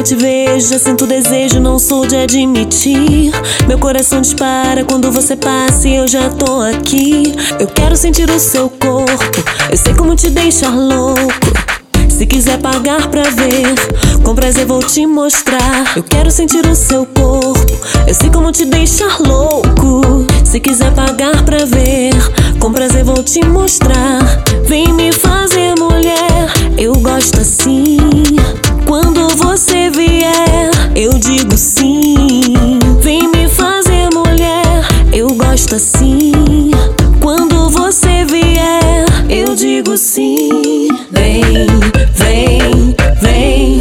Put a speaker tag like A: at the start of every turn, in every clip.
A: eu te vejo, já sinto desejo, não sou de admitir. Meu coração dispara quando você passa e eu já tô aqui. Eu quero sentir o seu corpo, eu sei como te deixar louco. Se quiser pagar pra ver, com prazer vou te mostrar. Eu quero sentir o seu corpo, eu sei como te deixar louco. Se quiser pagar pra ver, com prazer vou te mostrar. Vem me fazer mulher, eu gosto assim. Quando você vier, eu digo sim. Vem me fazer mulher, eu gosto assim. Quando você vier, eu digo sim. Vem, vem, vem,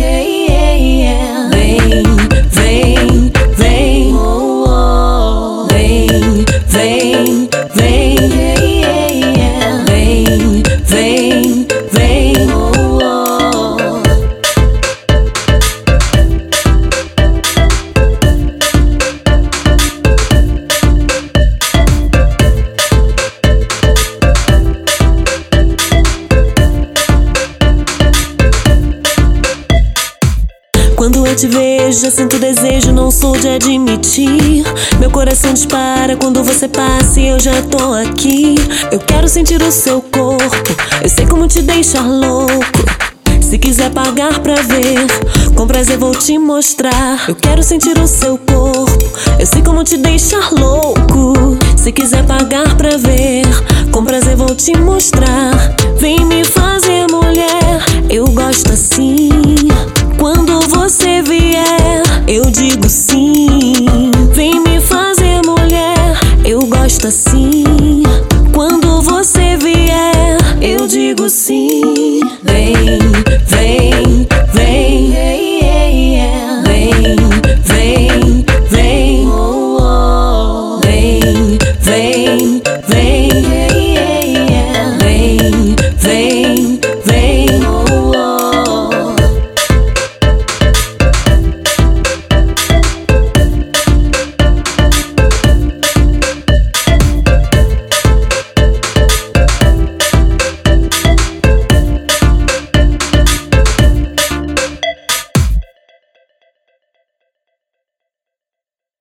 A: vem, vem, vem, oh, oh. Vem, vem, vem, vem, vem, vem, oh, oh. Quando eu te vejo, já sinto desejo, não sou de admitir. Meu coração dispara quando você passa e eu já tô aqui. Eu quero sentir o seu corpo, eu sei como te deixar louco. Se quiser pagar pra ver, com prazer vou te mostrar. Eu quero sentir o seu corpo, eu sei como te deixar louco. Se quiser pagar pra ver, com prazer vou te mostrar. Vem me fazer mulher, eu gosto assim. Quando você vier, eu digo sim. Vem me fazer mulher, eu gosto assim. Quando você vier, eu digo sim.